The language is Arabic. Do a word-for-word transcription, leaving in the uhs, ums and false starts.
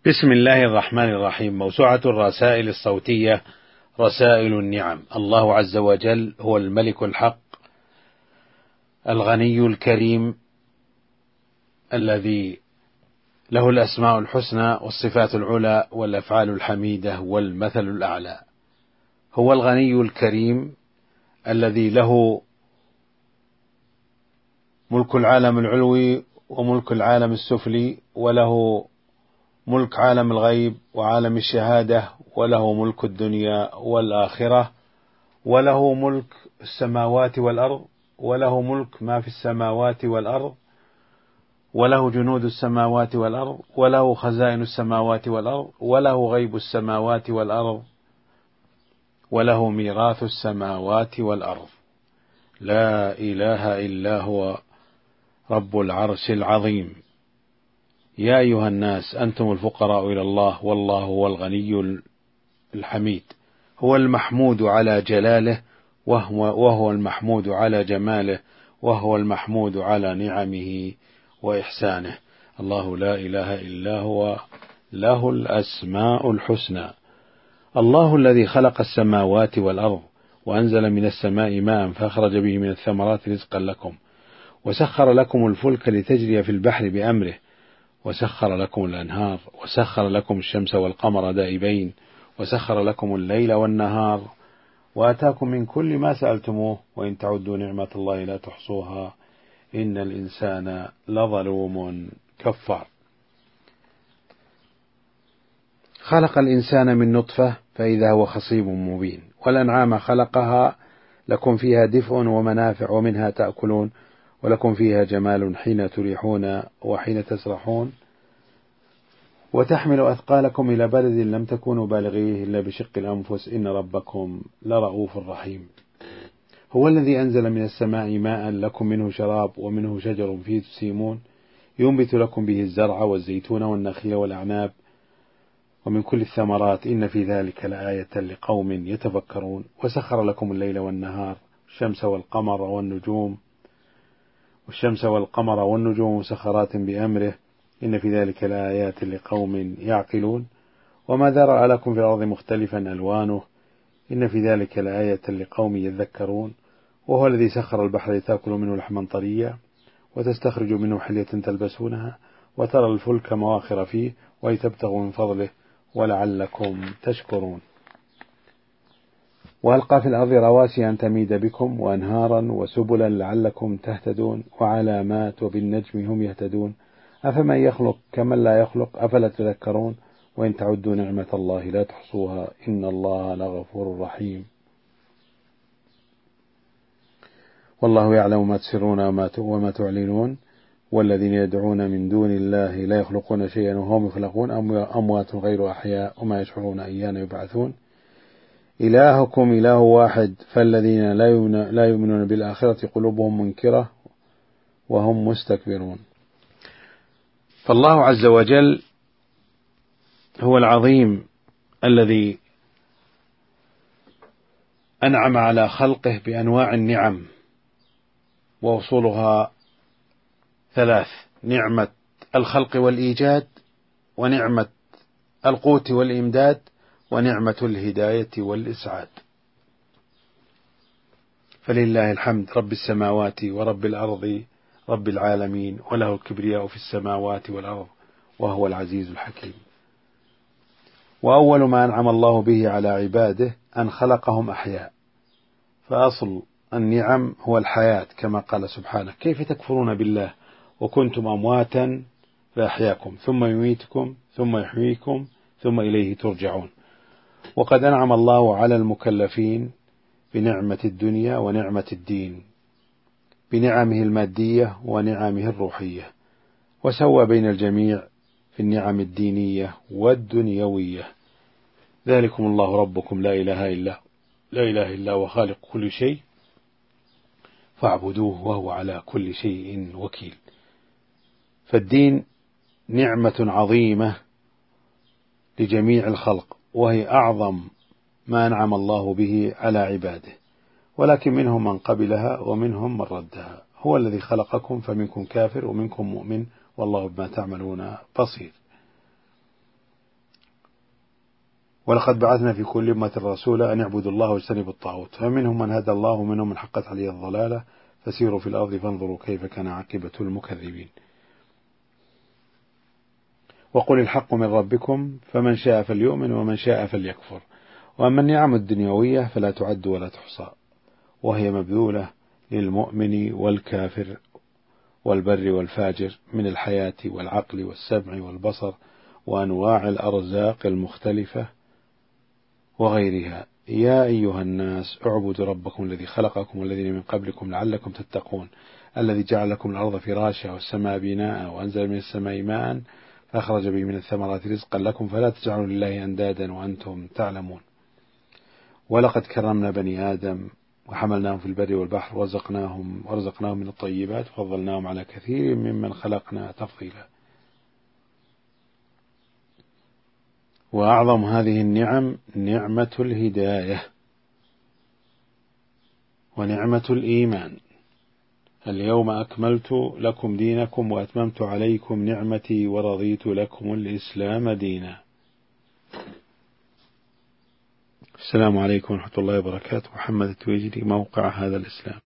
بسم الله الرحمن الرحيم. موسوعة الرسائل الصوتية رسائل النعم. الله عز وجل هو الملك الحق الغني الكريم الذي له الأسماء الحسنى والصفات العلى والأفعال الحميدة والمثل الأعلى. هو الغني الكريم الذي له ملك العالم العلوي وملك العالم السفلي، وله ملك عالم الغيب وعالم الشهادة، وله ملك الدنيا والآخرة، وله ملك السماوات والأرض، وله ملك ما في السماوات والأرض، وله جنود السماوات والأرض، وله خزائن السماوات والأرض، وله غيب السماوات والأرض، وله ميراث السماوات والأرض. لا إله إلا هو رب العرش العظيم. يا أيها الناس أنتم الفقراء إلى الله والله هو الغني الحميد. هو المحمود على جلاله، وهو, وهو المحمود على جماله، وهو المحمود على نعمه وإحسانه. الله لا إله إلا هو له الأسماء الحسنى. الله الذي خلق السماوات والأرض وأنزل من السماء ماء فأخرج به من الثمرات رزقا لكم، وسخر لكم الفلك لتجري في البحر بأمره، وسخر لكم الأنهار، وسخر لكم الشمس والقمر دائبين، وسخر لكم الليل والنهار، وآتاكم من كل ما سألتموه، وإن تعدوا نعمة الله لا تحصوها إن الإنسان لظلوم كفار. خلق الإنسان من نطفة فإذا هو خصيب مبين، والأنعام خلقها لكم فيها دفء ومنافع ومنها تأكلون، ولكم فيها جمال حين تريحون وحين تسرحون، وتحمل أثقالكم إلى بلد لم تكونوا بالغيه إلا بشق الأنفس إن ربكم لرؤوف رحيم. هو الذي أنزل من السماء ماء لكم منه شراب ومنه شجر فيه تسيمون ينبت لكم به الزرع والزيتون والنخيل والأعناب ومن كل الثمرات إن في ذلك لآية لقوم يتفكرون. وسخر لكم الليل والنهار الشمس والقمر والنجوم والشمس والقمر والنجوم مسخرات بأمره إن في ذلك لآيات لقوم يعقلون. وما ذرأ لكم في الأرض مختلفا ألوانه إن في ذلك لآية لقوم يذكرون. وهو الذي سخر البحر لتأكلوا منه لحما طريا وتستخرجوا منه حلية تلبسونها وترى الفلك مواخر فيه ولتبتغوا من فضله ولعلكم تشكرون. وألقى في الأرض رواسي أن تميد بكم وأنهارا وسبلا لعلكم تهتدون وعلامات وبالنجم هم يهتدون. أفمن يخلق كمن لا يخلق أفلا تذكرون. وإن تعدوا نعمة الله لا تحصوها إن الله لغفور رحيم. والله يعلم ما تسرون وما تعلنون والذين يدعون من دون الله لا يخلقون شيئا وهم يخلقون أموات غير أحياء وما يشعرون أيان يبعثون. إلهكم إله واحد فالذين لا يؤمنون بالآخرة قلوبهم منكرة وهم مستكبرون. فالله عز وجل هو العظيم الذي أنعم على خلقه بأنواع النعم، ووصولها ثلاث: نعمة الخلق والإيجاد، ونعمة القوت والإمداد، ونعمة الهداية والإسعاد. فلله الحمد رب السماوات ورب الأرض رب العالمين، وله الكبرياء في السماوات والأرض وهو العزيز الحكيم. وأول ما أنعم الله به على عباده أن خلقهم أحياء، فأصل النعم هو الحياة كما قال سبحانه: كيف تكفرون بالله وكنتم أمواتا فأحياكم ثم يميتكم ثم يحييكم ثم إليه ترجعون. وقد أنعم الله على المكلفين بنعمة الدنيا ونعمة الدين، بنعمه المادية ونعمه الروحية، وسوى بين الجميع في النعم الدينية والدنيوية. ذلكم الله ربكم لا إله إلا لا إله إلا هو خالق كل شيء فاعبدوه وهو على كل شيء وكيل. فالدين نعمة عظيمة لجميع الخلق، وهي أعظم ما أنعم الله به على عباده، ولكن منهم من قبلها ومنهم من ردها. هو الذي خلقكم فمنكم كافر ومنكم مؤمن والله بما تعملون بصير. ولقد بعثنا في كل أمة رسولا أن اعبدوا الله واجتنبوا الطاغوت فمنهم من هدى الله ومنهم من حقت عليه الضلالة فسيروا في الأرض فانظروا كيف كان عاقبة المكذبين. وقل الحق من ربكم فمن شاء فليؤمن ومن شاء فليكفر. وأما النعم الدنيوية فلا تعد ولا تحصى، وهي مبذولة للمؤمن والكافر والبر والفاجر من الحياة والعقل والسمع والبصر وأنواع الأرزاق المختلفة وغيرها. يا أيها الناس اعبدوا ربكم الذي خلقكم والذين من قبلكم لعلكم تتقون الذي جعل لكم الأرض فراشا والسماء بناء وأنزل من السماء ماء فأخرج به من الثمرات رزقا لكم فلا تجعلوا لله أندادا وأنتم تعلمون. ولقد كرمنا بني آدم وحملناهم في البر والبحر ورزقناهم ورزقناهم من الطيبات وفضلناهم على كثير ممن خلقنا تفضيلا. وأعظم هذه النعم نعمة الهداية ونعمة الإيمان. اليوم أكملت لكم دينكم وأتممت عليكم نعمتي ورضيت لكم الإسلام دينا. السلام عليكم ورحمة الله وبركاته. محمد التويجري، موقع هذا الإسلام.